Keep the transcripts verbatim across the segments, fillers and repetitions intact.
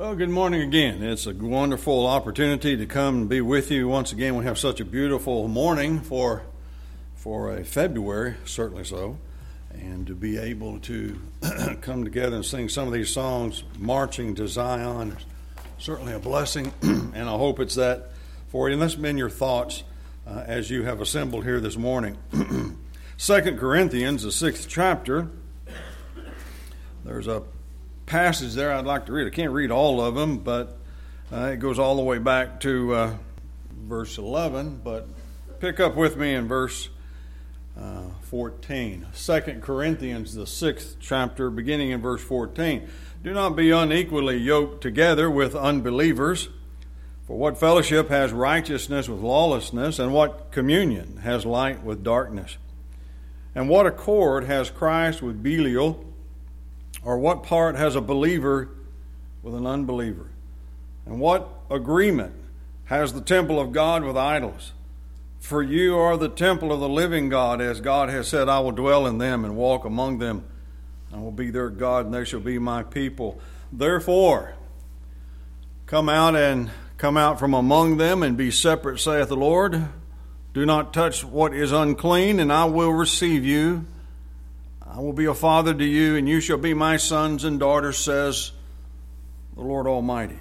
Well, good morning again. It's a wonderful opportunity to come and be with you once again. We have such a beautiful morning for for a February, certainly so, and to be able to come together and sing some of these songs, Marching to Zion, is certainly a blessing, and I hope it's that for you. And that's been your thoughts uh, as you have assembled here this morning. Second Corinthians, the sixth chapter, there's a passage there I'd like to read. I can't read all of them, but uh, it goes all the way back to uh, verse eleven. But pick up with me in verse uh, fourteen. Second Corinthians, the sixth chapter, beginning in verse fourteen. Do not be unequally yoked together with unbelievers. For what fellowship has righteousness with lawlessness, and what communion has light with darkness? And what accord has Christ with Belial? Or what part has a believer with an unbeliever? And what agreement has the temple of God with idols? For you are the temple of the living God, as God has said, I will dwell in them and walk among them. I will be their God, and they shall be my people. Therefore, come out and come out from among them and be separate, saith the Lord. Do not touch what is unclean, and I will receive you. I will be a father to you, and you shall be my sons and daughters, says the Lord Almighty.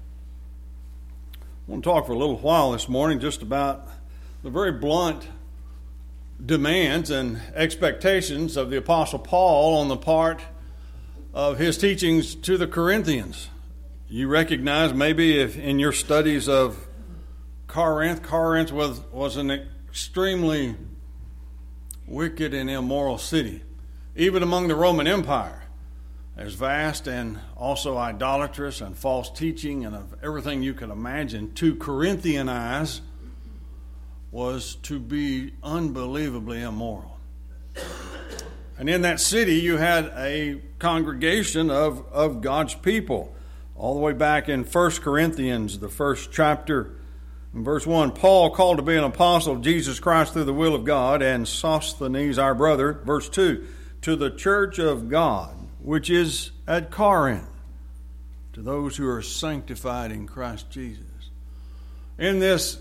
I want to talk for a little while this morning just about the very blunt demands and expectations of the Apostle Paul on the part of his teachings to the Corinthians. You recognize maybe if in your studies of Corinth, Corinth was, was an extremely wicked and immoral city. Even among the Roman Empire, there's vast and also idolatrous and false teaching and of everything you can imagine. To Corinthianize was to be unbelievably immoral. And in that city, you had a congregation of, of God's people. All the way back in First Corinthians, the first chapter, in verse one, Paul, called to be an apostle of Jesus Christ through the will of God, and Sosthenes, our brother. Verse two, to the church of God, which is at Corinth, to those who are sanctified in Christ Jesus. In this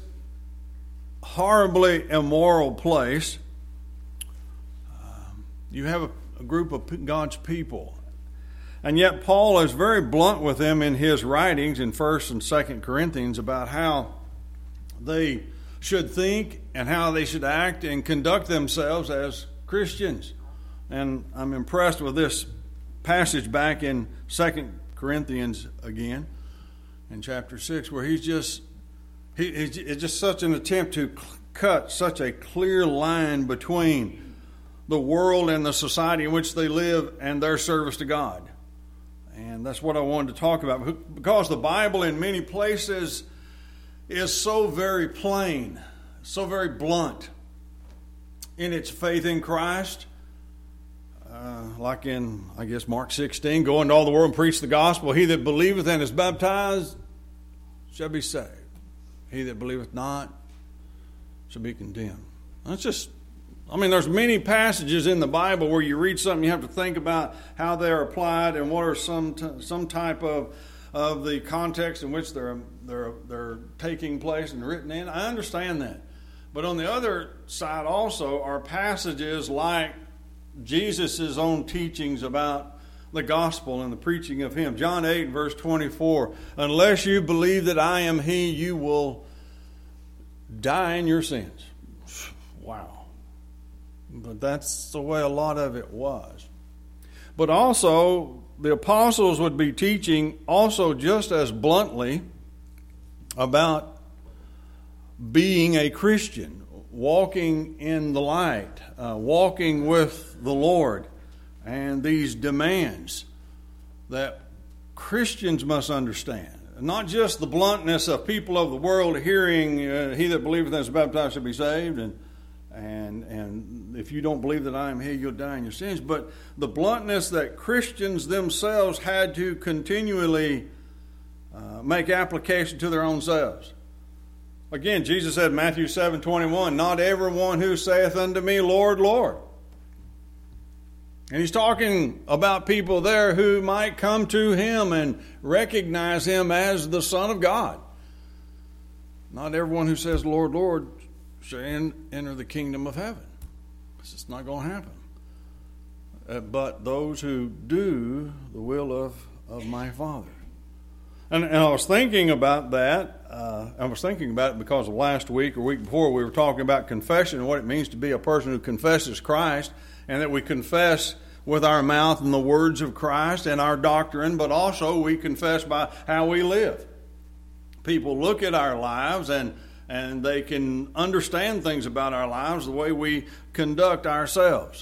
horribly immoral place, um, you have a, a group of God's people. And yet Paul is very blunt with them in his writings in First and Second Corinthians about how they should think and how they should act and conduct themselves as Christians. And I'm impressed with this passage back in Second Corinthians again, in chapter six, where he's just, he, it's just such an attempt to cut such a clear line between the world and the society in which they live and their service to God. And that's what I wanted to talk about, because the Bible in many places is so very plain, so very blunt in its faith in Christ. Uh, like in, I guess, Mark sixteen, go into all the world and preach the gospel. He that believeth and is baptized shall be saved. He that believeth not shall be condemned. That's just, I mean, there's many passages in the Bible where you read something, you have to think about how they're applied and what are some t- some type of of the context in which they're they're they're taking place and written in. I understand that, but on the other side also are passages like Jesus' own teachings about the gospel and the preaching of him. John eight, verse twenty-four, unless you believe that I am he, you will die in your sins. Wow. But that's the way a lot of it was. But also, the apostles would be teaching also just as bluntly about being a Christian, walking in the light, uh, walking with the Lord, and these demands that Christians must understand. Not just the bluntness of people of the world hearing, uh, he that believeth and is baptized shall be saved, and and and if you don't believe that I am he, you'll die in your sins, but the bluntness that Christians themselves had to continually uh, make application to their own selves. Again, Jesus said in Matthew seven twenty-one, not everyone who saith unto me, Lord, Lord, And he's talking about people there who might come to him and recognize him as the Son of God. Not everyone who says, Lord, Lord, shall enter the kingdom of heaven. It's just not going to happen. Uh, but those who do the will of, of my Father. And, and I was thinking about that. Uh, I was thinking about it because of last week or week before we were talking about confession and what it means to be a person who confesses Christ, and that we confess with our mouth and the words of Christ and our doctrine, but also we confess by how we live. People look at our lives and and they can understand things about our lives the way we conduct ourselves.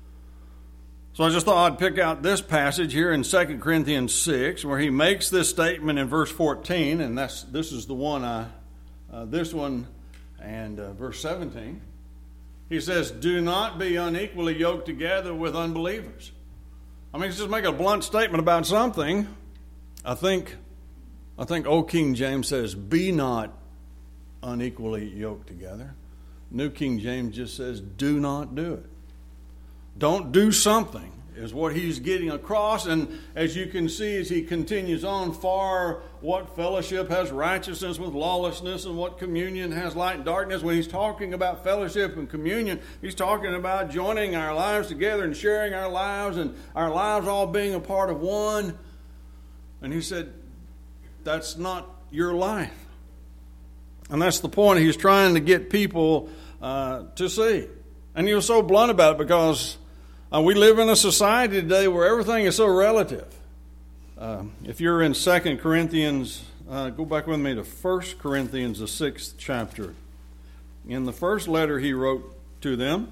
So I just thought I'd pick out this passage here in Second Corinthians six, where he makes this statement in verse fourteen, and that's this is the one I, uh, this one and uh, verse seventeen. He says, "Do not be unequally yoked together with unbelievers." I mean, he's just making a blunt statement about something. I think, I think Old King James says, "Be not unequally yoked together." New King James just says, "Do not do it." Don't do something is what he's getting across. And as you can see, as he continues on, for what fellowship has righteousness with lawlessness, and what communion has light and darkness. When he's talking about fellowship and communion, he's talking about joining our lives together and sharing our lives, and our lives all being a part of one. And he said, that's not your life. And that's the point he's trying to get people uh, to see. And he was so blunt about it because Uh, we live in a society today where everything is so relative. Uh, if you're in Second Corinthians, uh, go back with me to First Corinthians, the sixth chapter. In the first letter he wrote to them,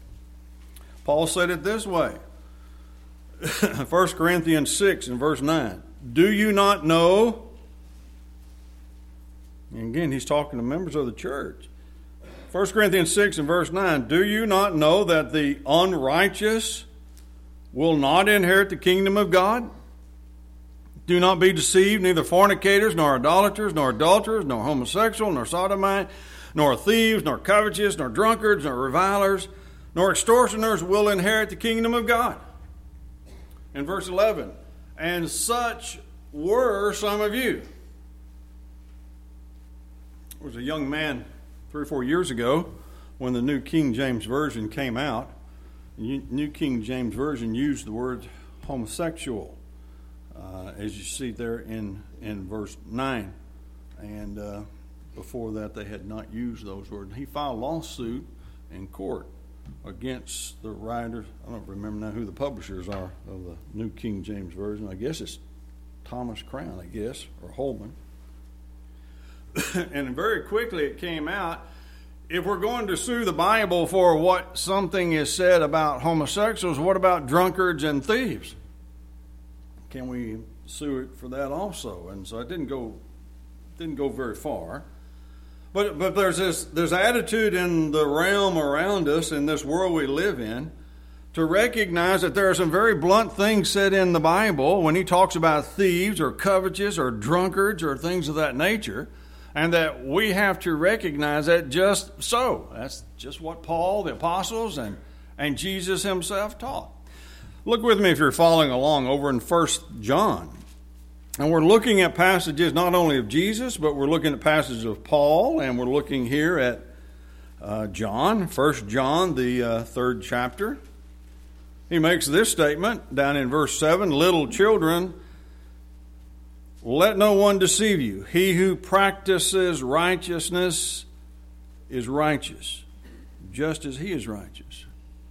Paul said it this way. First Corinthians six and verse nine. "Do you not know?" And again, he's talking to members of the church. First Corinthians six and verse nine, "Do you not know that the unrighteous will not inherit the kingdom of God? Do not be deceived, neither fornicators, nor idolaters, nor adulterers, nor homosexual, nor sodomite, nor thieves, nor covetous, nor drunkards, nor revilers, nor extortioners will inherit the kingdom of God." In verse eleven, "And such were some of you." There was a young man three or four years ago when the New King James Version came out. The New King James Version used the word homosexual, uh, as you see there in, in verse nine. And uh, before that, they had not used those words. He filed a lawsuit in court against the writers. I don't remember now who the publishers are of the New King James Version. I guess it's Thomas Crown, I guess, or Holman. And very quickly it came out, if we're going to sue the Bible for what something is said about homosexuals, what about drunkards and thieves? Can we sue it for that also? And so it didn't go didn't go very far. But but there's this there's attitude in the realm around us, in this world we live in, to recognize that there are some very blunt things said in the Bible when he talks about thieves or covetous or drunkards or things of that nature. And that we have to recognize that just so. That's just what Paul, the apostles, and, and Jesus himself taught. Look with me if you're following along over in First John. And we're looking at passages not only of Jesus, but we're looking at passages of Paul, and we're looking here at uh, John, First John, the uh, third chapter. He makes this statement down in verse seven, "Little children, let no one deceive you. He who practices righteousness is righteous, just as he is righteous."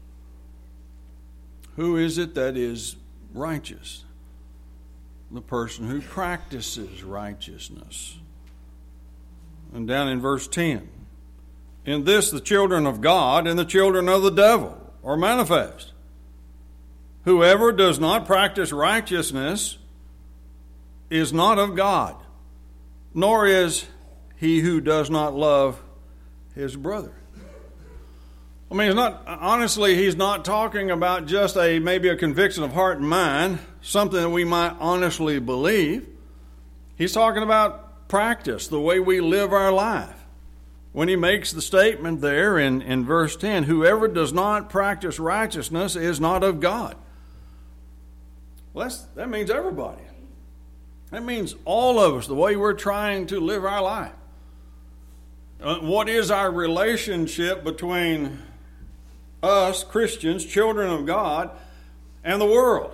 Who is it that is righteous? The person who practices righteousness. And down in verse ten, "In this the children of God and the children of the devil are manifest. Whoever does not practice righteousness is not of God, nor is he who does not love his brother." I mean, it's not, honestly, he's not talking about just a maybe a conviction of heart and mind, something that we might honestly believe. He's talking about practice, the way we live our life. When he makes the statement there in, in verse ten, "Whoever does not practice righteousness is not of God." Well, that's, that means everybody. That means all of us, the way we're trying to live our life. Uh, what is our relationship between us, Christians, children of God, and the world?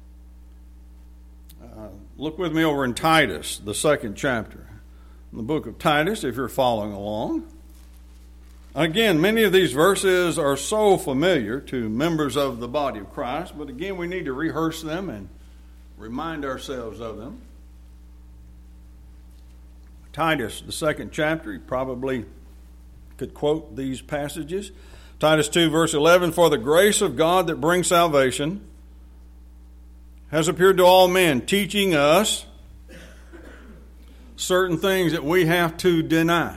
Uh, look with me over in Titus, the second chapter. In the book of Titus, if you're following along. Again, many of these verses are so familiar to members of the body of Christ, but again, we need to rehearse them and remind ourselves of them. Titus, the second chapter, you probably could quote these passages. Titus two, verse eleven, "For the grace of God that brings salvation has appeared to all men, teaching us certain things that we have to deny.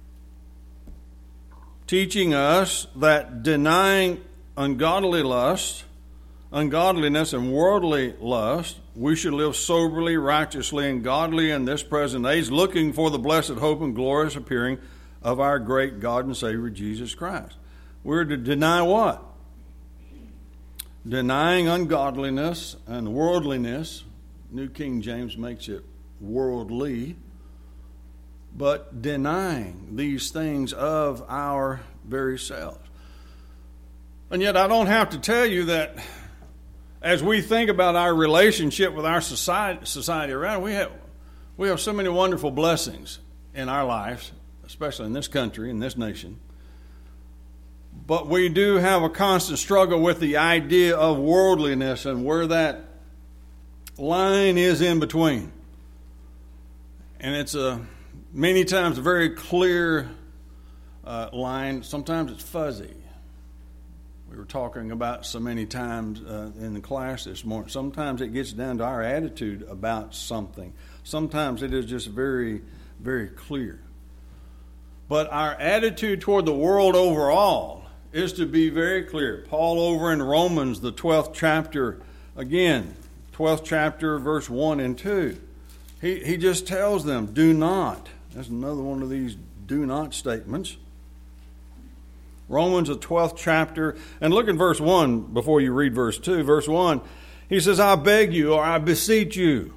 Teaching us that denying ungodly lust, ungodliness and worldly lust, we should live soberly, righteously, and godly in this present age, looking for the blessed hope and glorious appearing of our great God and Savior, Jesus Christ." We're to deny what? Denying ungodliness and worldliness. New King James makes it worldly. But denying these things of our very selves. And yet I don't have to tell you that as we think about our relationship with our society, society around, we have we have so many wonderful blessings in our lives, especially in this country, in this nation. But we do have a constant struggle with the idea of worldliness and where that line is in between. And it's a many times a very clear uh, line. Sometimes it's fuzzy. We were talking about so many times uh, in the class this morning. Sometimes it gets down to our attitude about something. Sometimes it is just very, very clear. But our attitude toward the world overall is to be very clear. Paul over in Romans, the twelfth chapter, again, twelfth chapter, verse one and two. He, he just tells them, do not. That's another one of these do not statements. Romans, the twelfth chapter, and look at verse one before you read verse two. Verse one, he says, "I beg you, or I beseech you,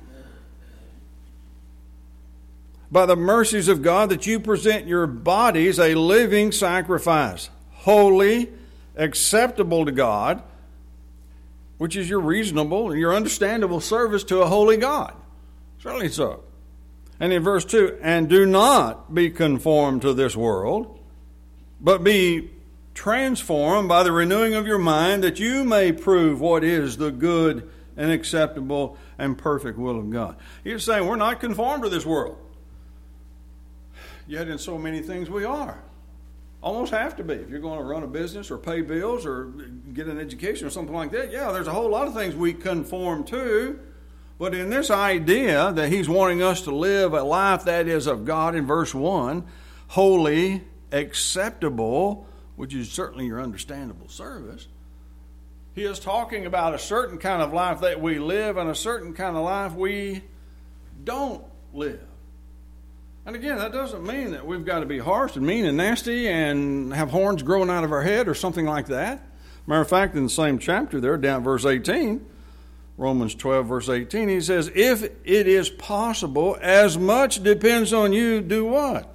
by the mercies of God, that you present your bodies a living sacrifice, holy, acceptable to God, which is your reasonable and your understandable service to a holy God." Certainly so. And in verse two, "And do not be conformed to this world, but be transformed by the renewing of your mind, that you may prove what is the good and acceptable and perfect will of God." He's saying we're not conformed to this world. Yet in so many things we are. Almost have to be. If you're going to run a business or pay bills or get an education or something like that, yeah, there's a whole lot of things we conform to. But in this idea that he's wanting us to live a life that is of God in verse one, holy, acceptable, which is certainly your understandable service, he is talking about a certain kind of life that we live and a certain kind of life we don't live. And again, that doesn't mean that we've got to be harsh and mean and nasty and have horns growing out of our head or something like that. Matter of fact, in the same chapter there, down at verse eighteen, Romans twelve, verse eighteen, he says, "If it is possible, as much depends on you, do what?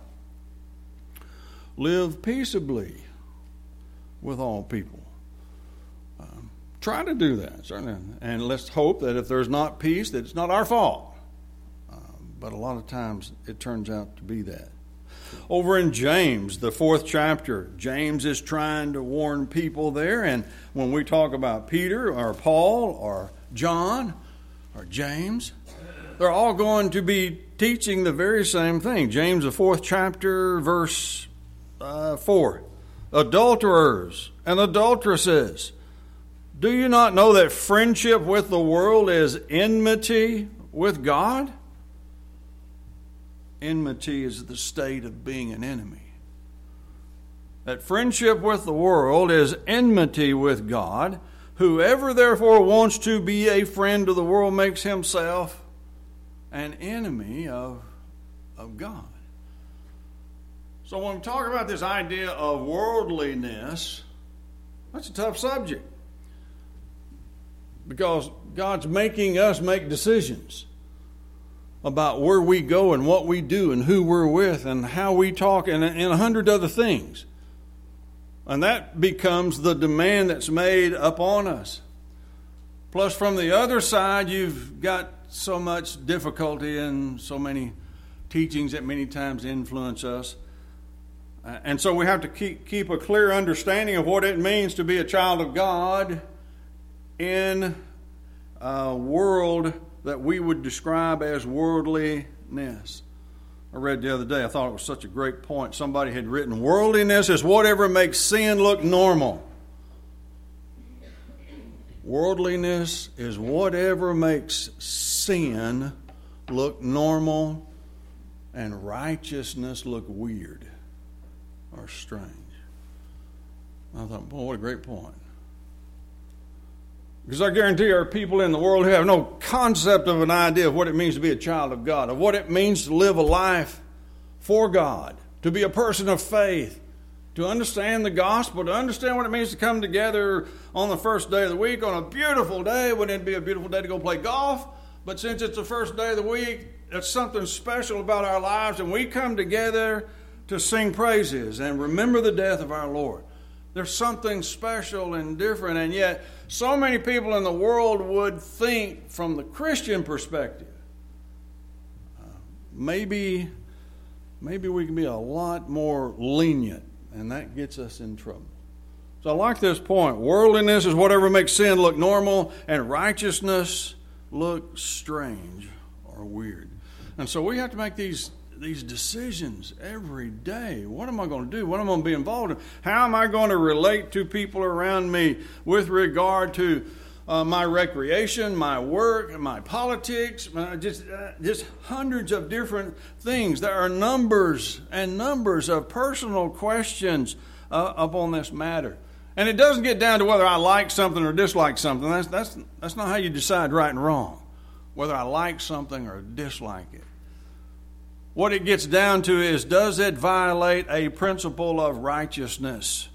Live peaceably with all people." Um, try to do that, certainly. And let's hope that if there's not peace, that it's not our fault. Um, but a lot of times it turns out to be that. Over in James, the fourth chapter, James is trying to warn people there. And when we talk about Peter or Paul or John or James, they're all going to be teaching the very same thing. James, the fourth chapter, verse uh, four. "Adulterers and adulteresses, do you not know that friendship with the world is enmity with God?" Enmity is the state of being an enemy. That friendship with the world is enmity with God. "Whoever therefore wants to be a friend of the world makes himself an enemy of, of God." So when we talk about this idea of worldliness, that's a tough subject. because God's making us make decisions about where we go and what we do and who we're with and how we talk and, and a hundred other things. And that becomes the demand that's made upon us. Plus, from the other side, you've got so much difficulty and so many teachings that many times influence us. Uh, and so we have to keep, keep a clear understanding of what it means to be a child of God in a world that we would describe as worldliness. I read the other day, I thought it was such a great point. Somebody had written, worldliness is whatever makes sin look normal. Worldliness is whatever makes sin look normal and righteousness look weird or strange. I thought, boy, what a great point. Because I guarantee there are people in the world who have no concept of an idea of what it means to be a child of God, of what it means to live a life for God, to be a person of faith, to understand the gospel, to understand what it means to come together on the first day of the week, on a beautiful day. Wouldn't it be a beautiful day to go play golf? But since it's the first day of the week, it's something special about our lives, and we come together to sing praises and remember the death of our Lord. There's something special and different, and yet so many people in the world would think from the Christian perspective, uh, maybe, maybe we can be a lot more lenient, and that gets us in trouble. So I like this point. Worldliness is whatever makes sin look normal, and righteousness look strange or weird. And so we have to make these These decisions every day. What am I going to do? What am I going to be involved in? How am I going to relate to people around me with regard to uh, my recreation, my work, my politics, uh, just, uh, just hundreds of different things. There are numbers and numbers of personal questions uh, upon this matter. And it doesn't get down to whether I like something or dislike something. That's, that's, that's not how you decide right and wrong, whether I like something or dislike it. What it gets down to is, does it violate a principle of righteousness?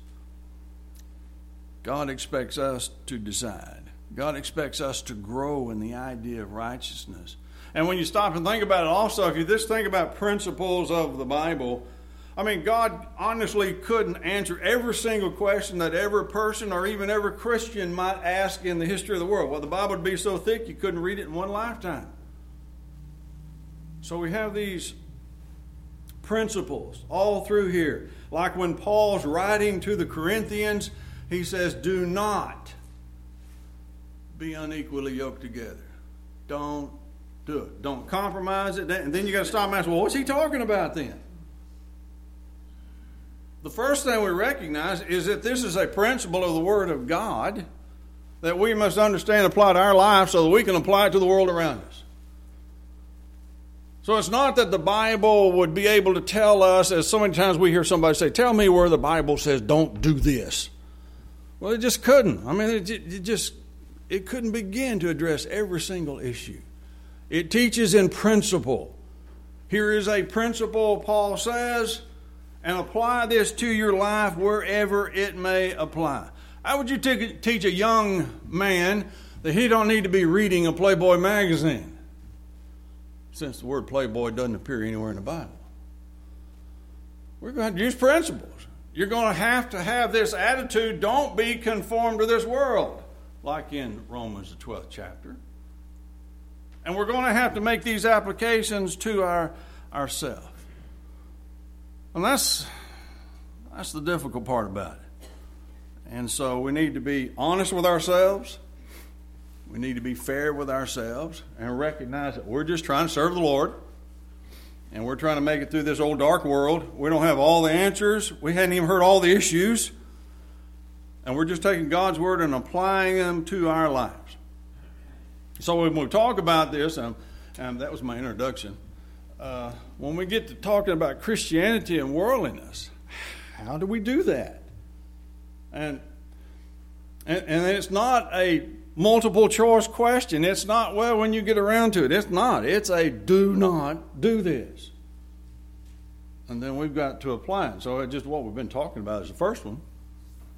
God expects us to decide. God expects us to grow in the idea of righteousness. And when you stop and think about it also, if you just think about principles of the Bible, I mean, God honestly couldn't answer every single question that every person or even every Christian might ask in the history of the world. Well, the Bible would be so thick you couldn't read it in one lifetime. So we have these principles all through here. Like when Paul's writing to the Corinthians, he says, do not be unequally yoked together. Don't do it. Don't compromise it. And then you got to stop and ask, well, what's he talking about then? The first thing we recognize is that this is a principle of the Word of God that we must understand and apply to our lives so that we can apply it to the world around us. So it's not that the Bible would be able to tell us, as so many times we hear somebody say, tell me where the Bible says don't do this. Well, it just couldn't. I mean, it, it just, it couldn't begin to address every single issue. It teaches in principle. Here is a principle, Paul says, and apply this to your life wherever it may apply. How would you t- teach a young man that he don't need to be reading a Playboy magazine, since the word Playboy doesn't appear anywhere in the Bible? We're going to use principles. You're going to have to have this attitude, don't be conformed to this world, like in Romans the twelfth chapter. And we're going to have to make these applications to our ourselves. And that's, that's the difficult part about it. And so we need to be honest with ourselves. We need to be fair with ourselves and recognize that we're just trying to serve the Lord. And we're trying to make it through this old dark world. We don't have all the answers. We hadn't even heard all the issues. And we're just taking God's Word and applying them to our lives. So when we talk about this, um, and that was my introduction, uh, when we get to talking about Christianity and worldliness, how do we do that? And and, and it's not a multiple choice question. It's not, well, when you get around to it. It's not. It's a do not do this. And then we've got to apply it. So just what we've been talking about is the first one.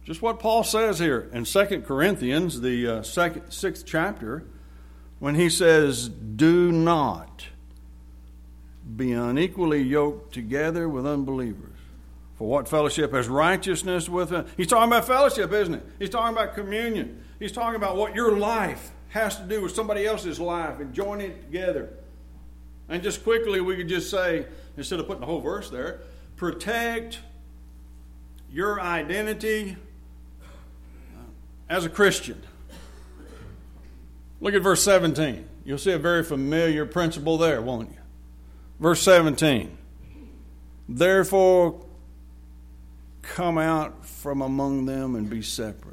Just what Paul says here in Second Corinthians, the uh, second, sixth chapter, when he says, do not be unequally yoked together with unbelievers. For what fellowship has righteousness with him? He's talking about fellowship, isn't it? He's talking about communion. He's talking about what your life has to do with somebody else's life and joining it together. And just quickly, we could just say, instead of putting the whole verse there, protect your identity as a Christian. Look at verse seventeen. You'll see a very familiar principle there, won't you? Verse seventeen. Therefore, come out from among them and be separate.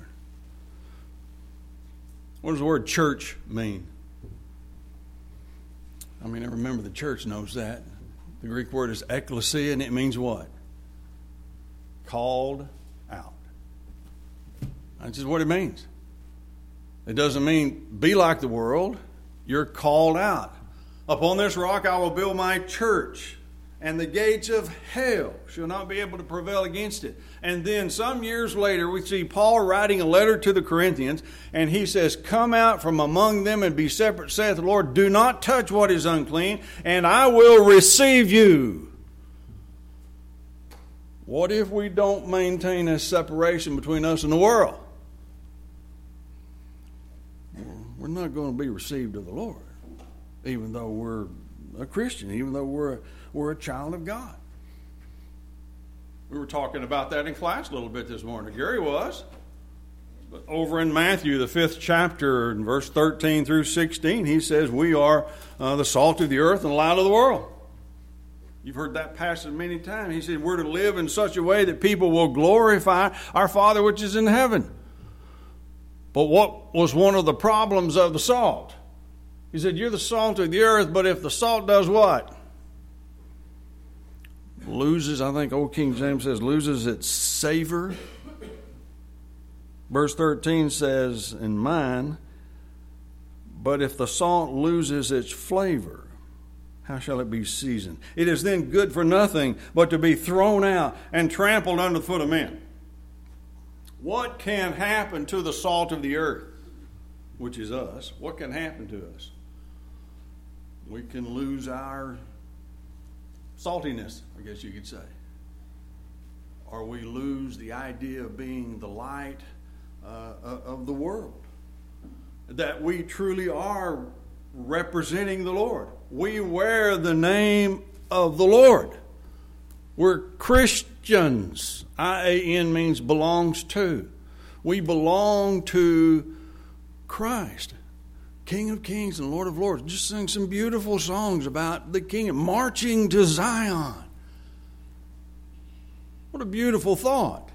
What does the word church mean? I mean, I remember the church knows that. The Greek word is ekklesia, and it means what? Called out. That's just what it means. It doesn't mean be like the world. You're called out. Upon this rock I will build my church, and the gates of hell shall not be able to prevail against it. And then some years later, we see Paul writing a letter to the Corinthians, and he says, come out from among them and be separate, saith the Lord. Do not touch what is unclean, and I will receive you. What if we don't maintain a separation between us and the world? We're not going to be received of the Lord, even though we're a Christian, even though we're a, we're a child of God. We were talking about that in class a little bit this morning. Gary was. But over in Matthew, the fifth chapter, in verse thirteen through sixteen, he says we are uh, the salt of the earth and the light of the world. You've heard that passage many times. He said we're to live in such a way that people will glorify our Father which is in heaven. But what was one of the problems of the salt? He said, you're the salt of the earth, but if the salt does what? Loses, I think Old King James says, loses its savor. Verse thirteen says in mine, but if the salt loses its flavor, how shall it be seasoned? It is then good for nothing but to be thrown out and trampled under the foot of men. What can happen to the salt of the earth, which is us? What can happen to us? We can lose our saltiness, I guess you could say. Or we lose the idea of being the light uh, of the world. That we truly are representing the Lord. We wear the name of the Lord. We're Christians. I A N means belongs to. We belong to Christ, King of Kings and Lord of Lords. Just sing some beautiful songs about the King, marching to Zion. What a beautiful thought.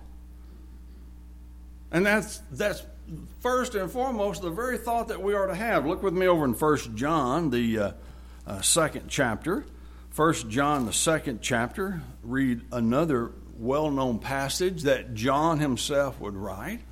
And that's that's first and foremost the very thought that we are to have. Look with me over in First John, the uh, uh, second chapter. First John, the second chapter. Read another well-known passage that John himself would write.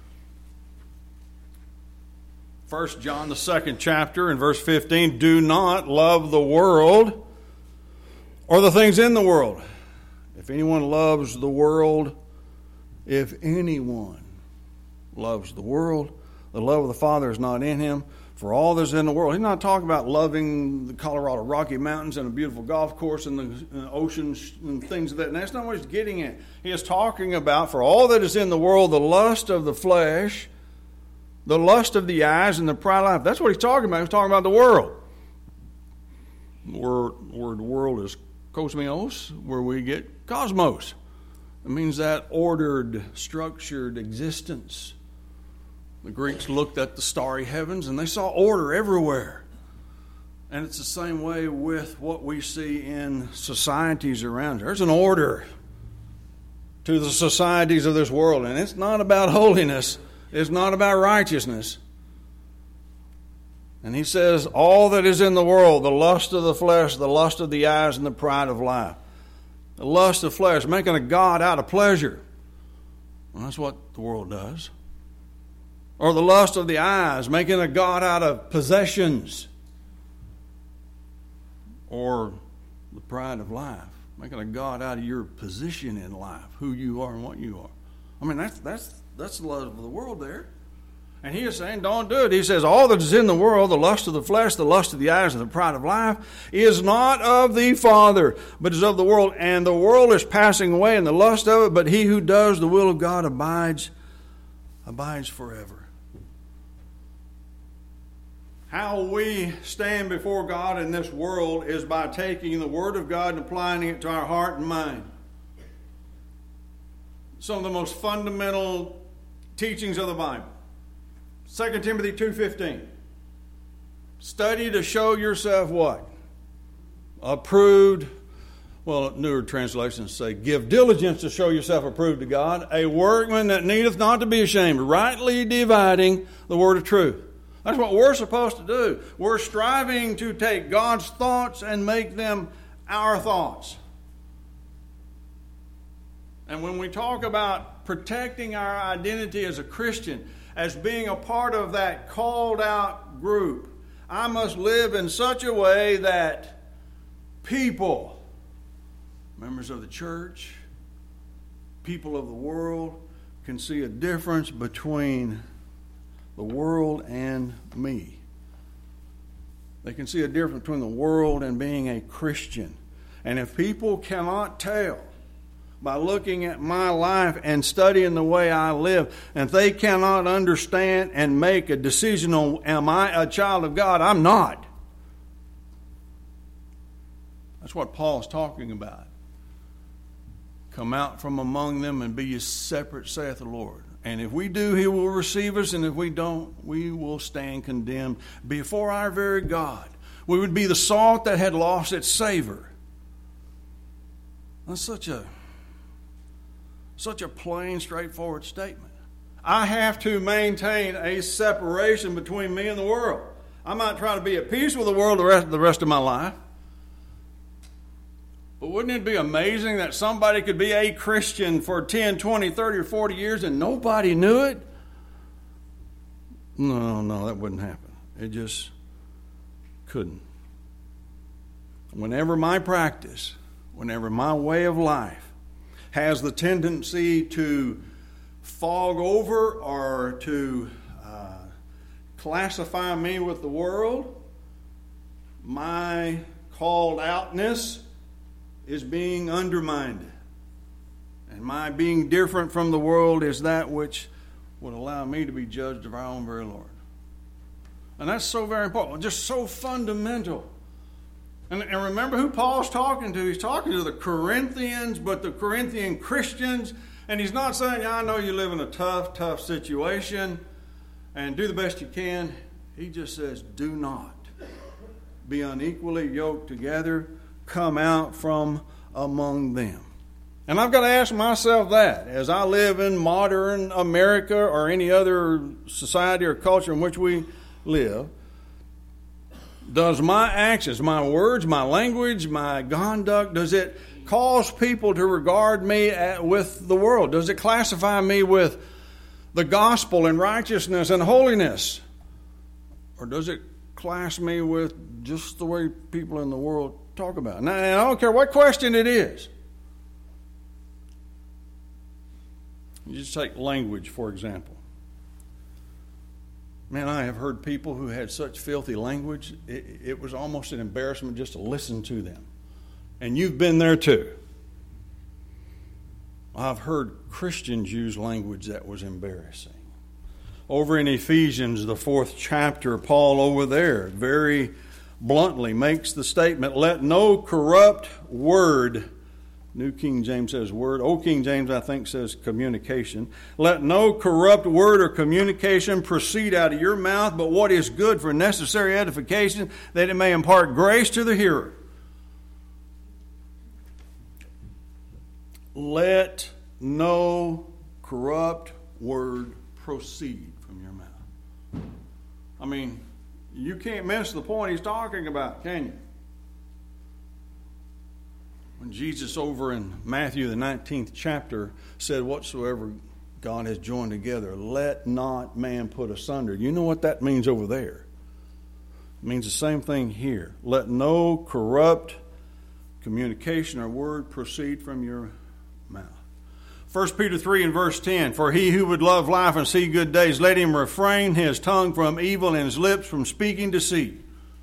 First John, the second chapter, in verse fifteen, do not love the world or the things in the world. If anyone loves the world, if anyone loves the world, the love of the Father is not in him. For all that's in the world, he's not talking about loving the Colorado Rocky Mountains and a beautiful golf course and the oceans and things of that. And that's not what he's getting at. He is talking about, for all that is in the world, the lust of the flesh, the lust of the eyes, and the pride of life. That's what he's talking about. He's talking about the world. The word, word world is kosmos, where we get cosmos. It means that ordered, structured existence. The Greeks looked at the starry heavens and they saw order everywhere. And it's the same way with what we see in societies around. There's an order to the societies of this world. And it's not about holiness. It's not about righteousness. And he says, all that is in the world, the lust of the flesh, the lust of the eyes, and the pride of life. The lust of flesh, making a god out of pleasure. Well, that's what the world does. Or the lust of the eyes, making a god out of possessions. Or the pride of life, making a god out of your position in life, who you are and what you are. I mean, that's that's that's the love of the world there. And he is saying, don't do it. He says, all that is in the world, the lust of the flesh, the lust of the eyes, and the pride of life, is not of the Father, but is of the world. And the world is passing away, and the lust of it, but he who does the will of God abides, abides forever. How we stand before God in this world is by taking the Word of God and applying it to our heart and mind. Some of the most fundamental teachings of the Bible. Second Timothy two fifteen. Study to show yourself what? Approved. Well, newer translations say, give diligence to show yourself approved to God, a workman that needeth not to be ashamed, rightly dividing the word of truth. That's what we're supposed to do. We're striving to take God's thoughts and make them our thoughts. And when we talk about protecting our identity as a Christian, as being a part of that called out group, I must live in such a way that people, members of the church, people of the world, can see a difference between the world and me. They can see a difference between the world and being a Christian. And if people cannot tell by looking at my life and studying the way I live, and if they cannot understand and make a decision on, am I a child of God? I'm not. That's what Paul's talking about. Come out from among them and be ye separate, saith the Lord. And if we do, he will receive us, and if we don't, we will stand condemned before our very God. We would be the salt that had lost its savor. That's such a Such a plain, straightforward statement. I have to maintain a separation between me and the world. I'm not trying to be at peace with the world the rest, the rest of my life. But wouldn't it be amazing that somebody could be a Christian for ten, twenty, thirty, or forty years and nobody knew it? No, no, that wouldn't happen. It just couldn't. Whenever my practice, whenever my way of life has the tendency to fog over or to uh, classify me with the world, my called outness is being undermined. And my being different from the world is that which would allow me to be judged of our own very Lord. And that's so very important, just so fundamental. And, and remember who Paul's talking to. He's talking to the Corinthians, but the Corinthian Christians. And he's not saying, I know you live in a tough, tough situation and do the best you can. He just says, do not be unequally yoked together. Come out from among them. And I've got to ask myself that as I live in modern America or any other society or culture in which we live. Does my actions, my words, my language, my conduct, does it cause people to regard me at, with the world? Does it classify me with the gospel and righteousness and holiness? Or does it class me with just the way people in the world talk about it? Now, I don't care what question it is. You just take language, for example. Man, I have heard people who had such filthy language, it, it was almost an embarrassment just to listen to them. And you've been there too. I've heard Christians use language that was embarrassing. Over in Ephesians, the fourth chapter, Paul over there very bluntly makes the statement, let no corrupt word, New King James says word. Old King James, I think, says communication. Let no corrupt word or communication proceed out of your mouth, but what is good for necessary edification, that it may impart grace to the hearer. Let no corrupt word proceed from your mouth. I mean, you can't miss the point he's talking about, can you? When Jesus over in Matthew, the nineteenth chapter, said, whatsoever God has joined together, let not man put asunder. You know what that means over there? It means the same thing here. Let no corrupt communication or word proceed from your mouth. First Peter three and verse ten, for he who would love life and see good days, let him refrain his tongue from evil and his lips from speaking deceit.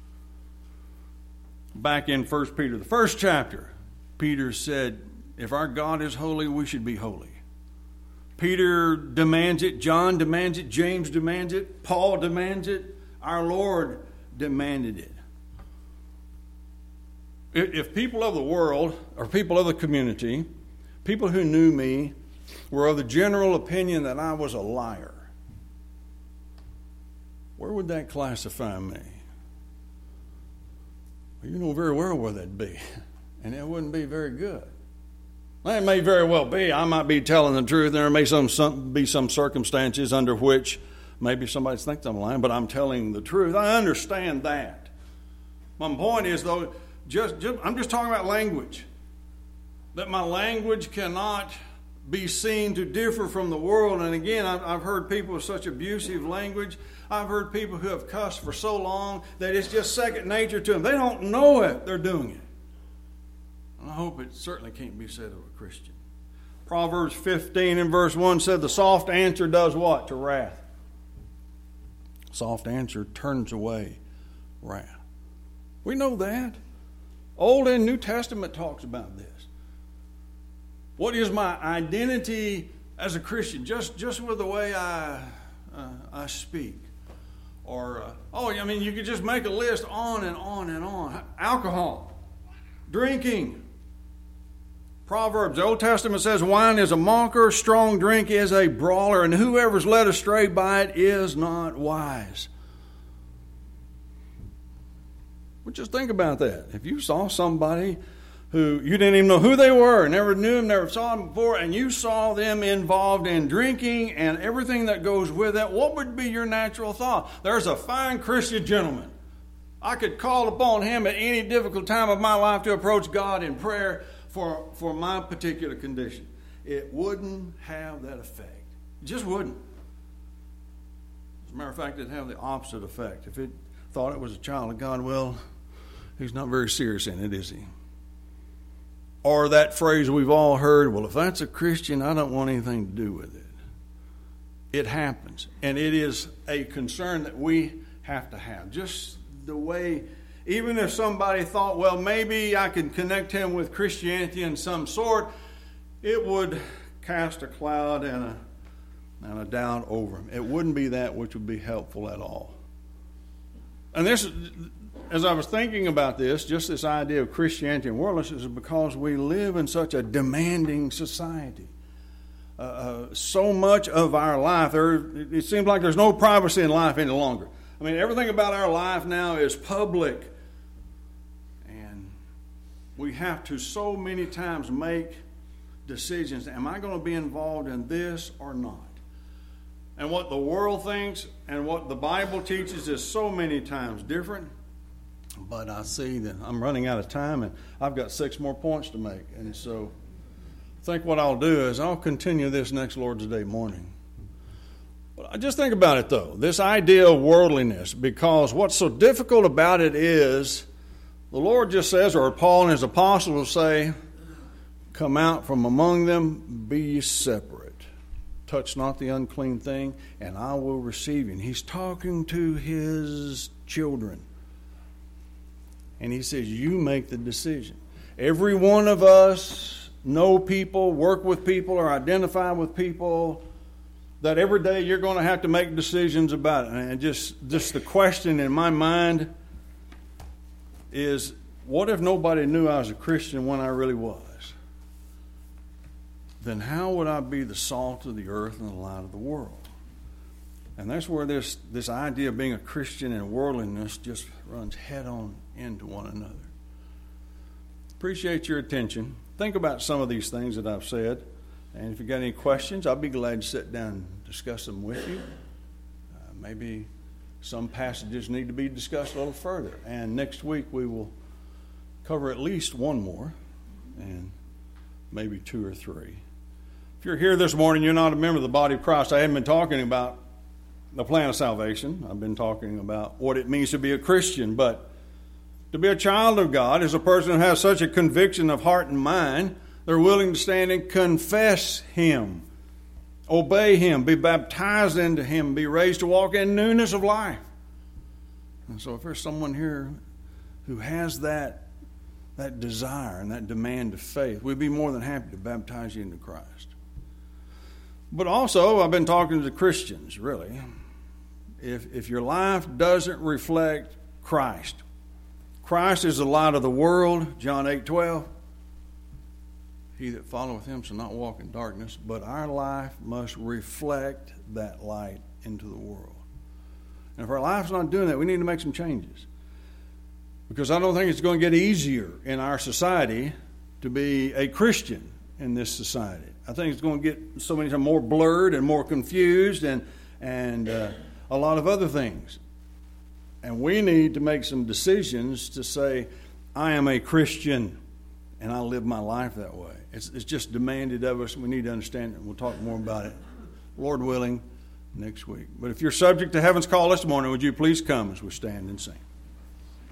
Back in First Peter, the first chapter, Peter said, if our God is holy, we should be holy. Peter demands it, John demands it, James demands it, Paul demands it, our Lord demanded it. If people of the world, or people of the community, people who knew me were of the general opinion that I was a liar, where would that classify me? Well, you know very well where that'd be, and it wouldn't be very good. Well, it may very well be. I might be telling the truth. There may some, some, be some circumstances under which maybe somebody thinks I'm lying, but I'm telling the truth. I understand that. My point is, though, just, just I'm just talking about language. That my language cannot be seen to differ from the world. And again, I've, I've heard people with such abusive language. I've heard people who have cussed for so long that it's just second nature to them. They don't know it. They're doing it. And I hope it certainly can't be said of a Christian. Proverbs fifteen and verse one said, the soft answer does what? To wrath. Soft answer turns away wrath. We know that. Old and New Testament talks about this. What is my identity as a Christian? Just just with the way I uh, I speak, or uh, oh, I mean, you could just make a list on and on and on. Alcohol, drinking. Proverbs, the Old Testament says, wine is a mocker, strong drink is a brawler, and whoever's led astray by it is not wise. Well, just think about that. If you saw somebody who you didn't even know who they were, never knew them, never saw them before, and you saw them involved in drinking and everything that goes with it, what would be your natural thought? There's a fine Christian gentleman. I could call upon him at any difficult time of my life to approach God in prayer for, for my particular condition. It wouldn't have that effect. It just wouldn't. As a matter of fact, it'd have the opposite effect. If it thought it was a child of God, well, he's not very serious in it, is he? Or that phrase we've all heard, well, if that's a Christian, I don't want anything to do with it. It happens. And it is a concern that we have to have. Just the way, even if somebody thought, well, maybe I could connect him with Christianity in some sort, it would cast a cloud and a, and a doubt over him. It wouldn't be that which would be helpful at all. And this, as I was thinking about this, just this idea of Christianity and worldliness is because we live in such a demanding society. Uh, uh, so much of our life, there, it seems like there's no privacy in life any longer. I mean, everything about our life now is public. And we have to so many times make decisions. Am I going to be involved in this or not? And what the world thinks and what the Bible teaches is so many times different. But I see that I'm running out of time, and I've got six more points to make. And so I think what I'll do is I'll continue this next Lord's Day morning. But just think about it, though, this idea of worldliness, because what's so difficult about it is the Lord just says, or Paul and his apostles say, come out from among them, be ye separate. Touch not the unclean thing, and I will receive you. And he's talking to his children. And he says, you make the decision. Every one of us know people, work with people, or identify with people that every day you're going to have to make decisions about it. And just, just the question in my mind is, what if nobody knew I was a Christian when I really was? Then how would I be the salt of the earth and the light of the world? And that's where this, this idea of being a Christian and worldliness just runs head on into one another. Appreciate your attention. Think about some of these things that I've said. And if you've got any questions, I'll be glad to sit down and discuss them with you. Uh, maybe some passages need to be discussed a little further. And next week we will cover at least one more, and maybe two or three. If you're here this morning, you're not a member of the body of Christ. I haven't been talking about the plan of salvation. I've been talking about what it means to be a Christian. But to be a child of God is a person who has such a conviction of heart and mind They're willing to stand and confess Him, obey Him, be baptized into Him, be raised to walk in newness of life. And so if there's someone here who has that, that desire and that demand of faith, we'd be more than happy to baptize you into Christ. But also, I've been talking to Christians, really. If, if your life doesn't reflect Christ, Christ is the light of the world, John eight twelve. He that followeth Him shall not walk in darkness, but our life must reflect that light into the world. And if our life's not doing that, we need to make some changes. Because I don't think it's going to get easier in our society to be a Christian in this society. I think it's going to get so many times more blurred and more confused and, and uh, a lot of other things. And we need to make some decisions to say, I am a Christian and I live my life that way. It's, it's just demanded of us. We need to understand it. We'll talk more about it, Lord willing, next week. But if you're subject to heaven's call this morning, would you please come as we stand and sing?